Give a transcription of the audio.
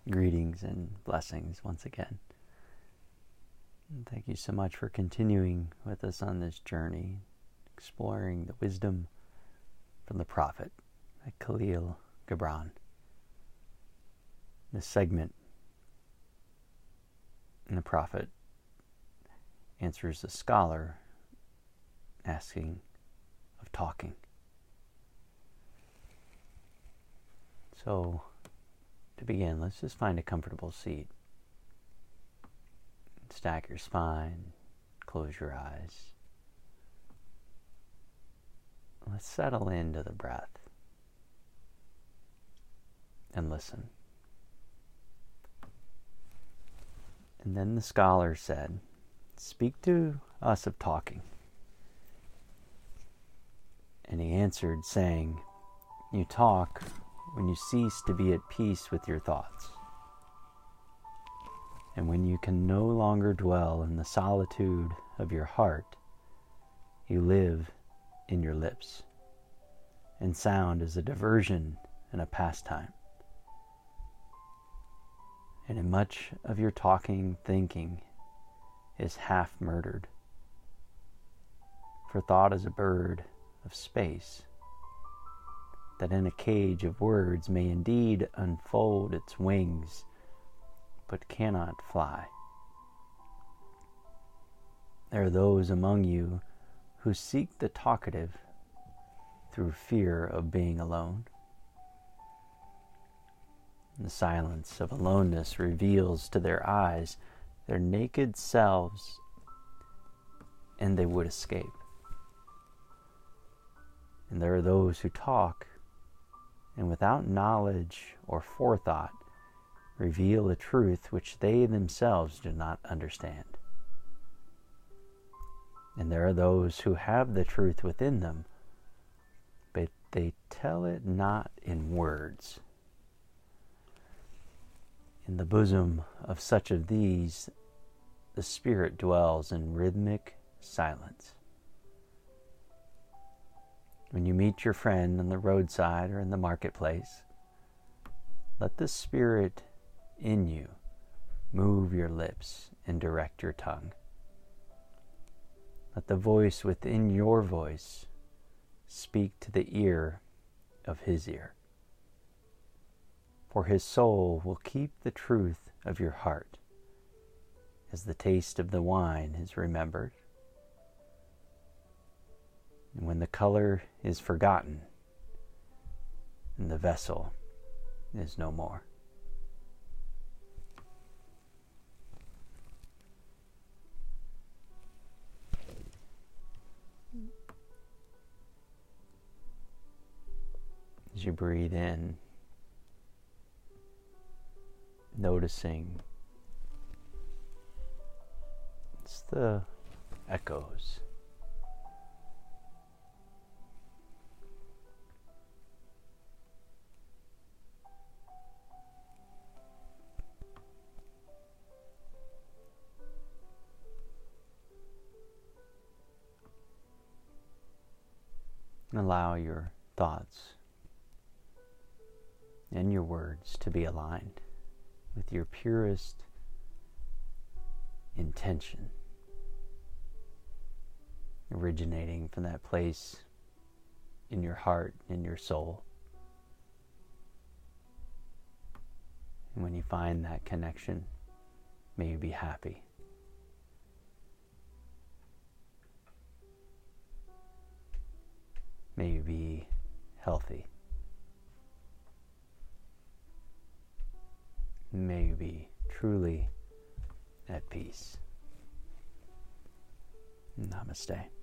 Greetings and blessings once again. And thank you so much for continuing with us on this journey, exploring the wisdom from the prophet, Khalil Gibran. This segment, the prophet answers the scholar asking of talking. So, to begin, let's just find a comfortable seat. Stack your spine, close your eyes. Let's settle into the breath and listen. And then the scholar said, "Speak to us of talking." And he answered, saying, "You talk when you cease to be at peace with your thoughts, and when you can no longer dwell in the solitude of your heart, you live in your lips, and sound is a diversion and a pastime. And in much of your talking, thinking is half murdered, for thought is a bird of space, that in a cage of words may indeed unfold its wings, but cannot fly. There are those among you who seek the talkative through fear of being alone. The silence of aloneness reveals to their eyes their naked selves, and they would escape. And there are those who talk, and without knowledge or forethought, reveal a truth which they themselves do not understand. And there are those who have the truth within them, but they tell it not in words. In the bosom of such of these, the Spirit dwells in rhythmic silence. When you meet your friend on the roadside or in the marketplace, let the Spirit in you move your lips and direct your tongue. Let the voice within your voice speak to the ear of his ear. For his soul will keep the truth of your heart, as the taste of the wine is remembered. And when the color is forgotten, and the vessel is no more. As you breathe in, noticing it's the echoes. Allow your thoughts and your words to be aligned with your purest intention, originating from that place in your heart, in your soul. And when you find that connection, may you be happy. May you be healthy. May you be truly at peace. Namaste.